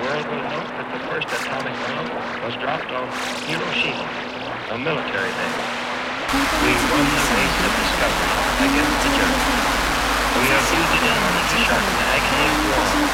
world will note that the first atomic bomb was dropped on Hiroshima, a military base. We won the race of discovery against the Germans. We are due to them to sharp agony of war.